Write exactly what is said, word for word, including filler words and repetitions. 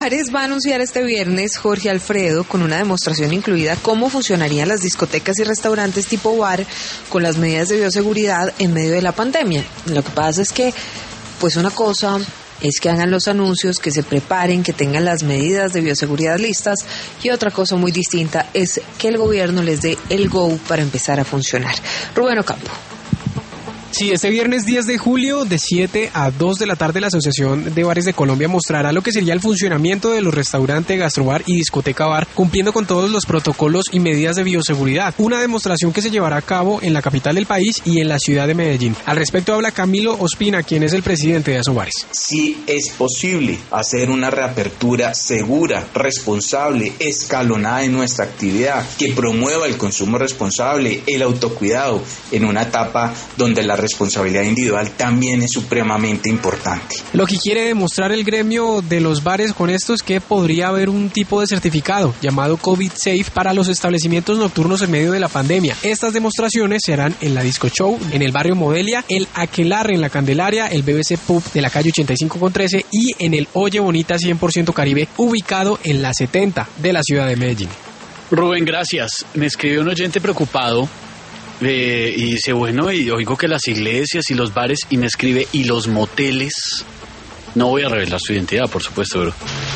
Ares va a anunciar este viernes, Jorge Alfredo, con una demostración incluida cómo funcionarían las discotecas y restaurantes tipo bar con las medidas de bioseguridad en medio de la pandemia. Lo que pasa es que, pues una cosa es que hagan los anuncios, que se preparen, que tengan las medidas de bioseguridad listas, y otra cosa muy distinta es que el gobierno les dé el go para empezar a funcionar. Rubén Ocampo. Sí, este viernes diez de julio de siete a dos de la tarde la Asociación de Bares de Colombia mostrará lo que sería el funcionamiento de los restaurantes, gastrobar y discoteca bar, cumpliendo con todos los protocolos y medidas de bioseguridad. Una demostración que se llevará a cabo en la capital del país y en la ciudad de Medellín. Al respecto habla Camilo Ospina, quien es el presidente de Asobares. Sí es posible hacer una reapertura segura, responsable, escalonada en nuestra actividad, que promueva el consumo responsable, el autocuidado, en una etapa donde la responsabilidad individual también es supremamente importante. Lo que quiere demostrar el gremio de los bares con esto es que podría haber un tipo de certificado llamado COVID Safe para los establecimientos nocturnos en medio de la pandemia. Estas demostraciones se harán en la Disco Show, en el barrio Modelia, el Aquelarre en la Candelaria, el B B C Pub de la calle ochenta y cinco con trece y en el Oye Bonita cien por ciento Caribe, ubicado en la setenta de la ciudad de Medellín. Rubén, gracias. Me escribió un oyente preocupado Eh, y dice, bueno, y oigo que las iglesias y los bares, y me escribe, ¿y los moteles? No voy a revelar su identidad, por supuesto, pero